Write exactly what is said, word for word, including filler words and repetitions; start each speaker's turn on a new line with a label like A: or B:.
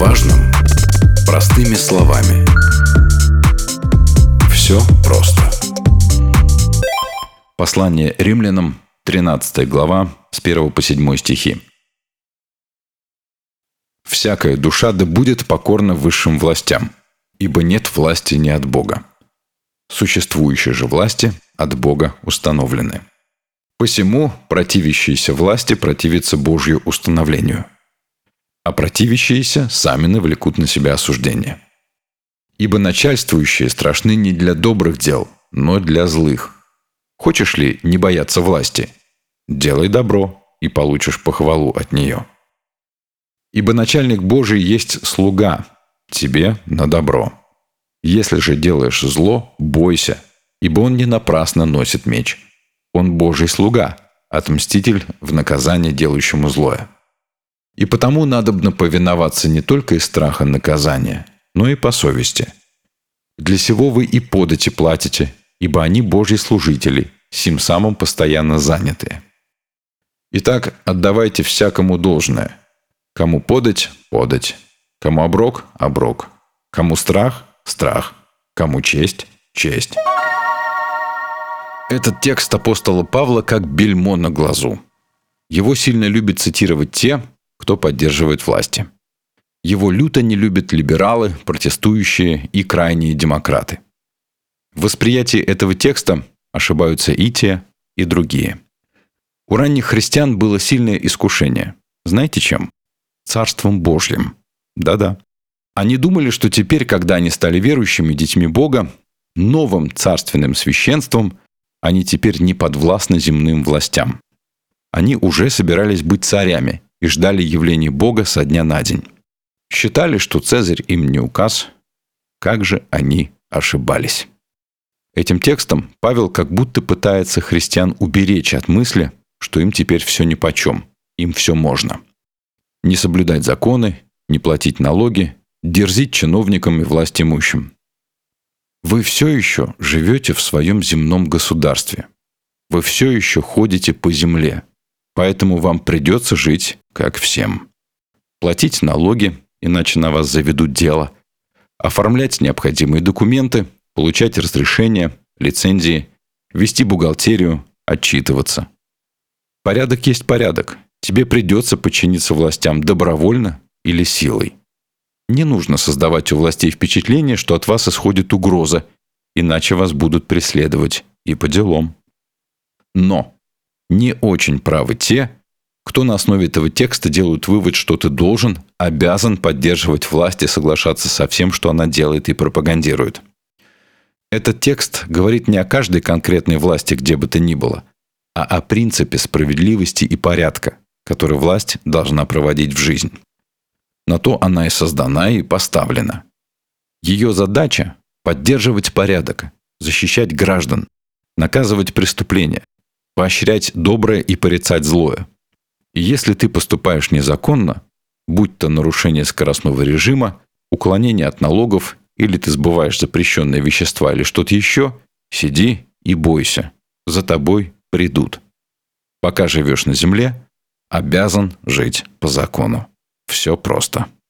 A: важном простыми словами. Все просто. Послание Римлянам, тринадцатая глава, с первого по седьмой стихи. «Всякая душа да будет покорна высшим властям, ибо нет власти не от Бога. Существующие же власти от Бога установлены. Посему противящиеся власти противятся Божью установлению, а противящиеся сами навлекут на себя осуждение. Ибо начальствующие страшны не для добрых дел, но для злых. Хочешь ли не бояться власти? Делай добро, и получишь похвалу от нее. Ибо начальник Божий есть слуга тебе на добро. Если же делаешь зло, бойся, ибо он не напрасно носит меч. Он Божий слуга, отмститель в наказание делающему злое. И потому надобно повиноваться не только из страха наказания, но и по совести. Для сего вы и подати платите, ибо они Божьи служители, сим самым постоянно занятые. Итак, отдавайте всякому должное. Кому подать – подать. Кому оброк – оброк. Кому страх – страх. Кому честь – честь». Этот текст апостола Павла как бельмо на глазу. Его сильно любят цитировать те, кто поддерживает власти. Его люто не любят либералы, протестующие и крайние демократы. В восприятии этого текста ошибаются и те, и другие. У ранних христиан было сильное искушение. Знаете чем? Царством Божьим. Да-да. Они думали, что теперь, когда они стали верующими детьми Бога, новым царственным священством они теперь не подвластны земным властям. Они уже собирались быть царями и ждали явления Бога со дня на день. Считали, что Цезарь им не указ. Как же они ошибались. Этим текстом Павел как будто пытается христиан уберечь от мысли, что им теперь все нипочем, им все можно. Не соблюдать законы, не платить налоги, дерзить чиновникам и властимущим. Вы все еще живете в своем земном государстве. Вы все еще ходите по земле. Поэтому вам придется жить, как всем. Платить налоги, иначе на вас заведут дело. Оформлять необходимые документы, получать разрешения, лицензии, вести бухгалтерию, отчитываться. Порядок есть порядок. Тебе придется подчиниться властям добровольно или силой. Не нужно создавать у властей впечатление, что от вас исходит угроза, иначе вас будут преследовать и по делам. Но не очень правы те, кто на основе этого текста делают вывод, что ты должен, обязан поддерживать власть и соглашаться со всем, что она делает и пропагандирует. Этот текст говорит не о каждой конкретной власти, где бы то ни было, а о принципе справедливости и порядка, который власть должна проводить в жизнь. На то она и создана, и поставлена. Ее задача – поддерживать порядок, защищать граждан, наказывать преступления, поощрять доброе и порицать злое. И если ты поступаешь незаконно, будь то нарушение скоростного режима, уклонение от налогов, или ты сбываешь запрещенные вещества или что-то еще, сиди и бойся. За тобой придут. Пока живешь на земле, обязан жить по закону. Все просто.